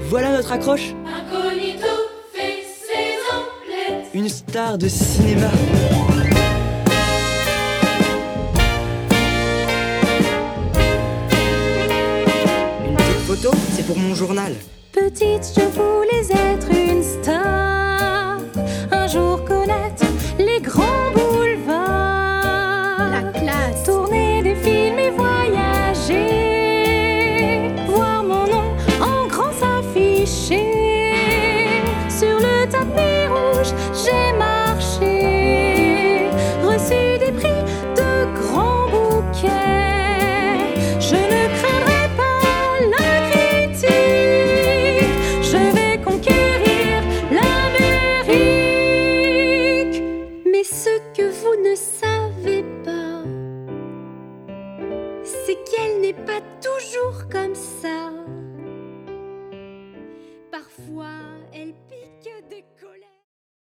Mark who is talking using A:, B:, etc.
A: Voilà notre accroche.
B: Incognito fait ses emplettes.
A: Une star de cinéma. Une petite photo, c'est pour mon journal.
C: Petite, je voulais être une star, un jour connaître les grands boulevards,
D: La classe.
C: tourner des films et voyager, voir mon nom en grand s'afficher. Sur le tapis rouge, j'ai marché, reçu des prix de grands bouquets. Je ne craindrai pas la critique, je vais conquérir l'Amérique.
D: Mais ce que vous ne savez pas, c'est qu'elle n'est pas toujours comme ça.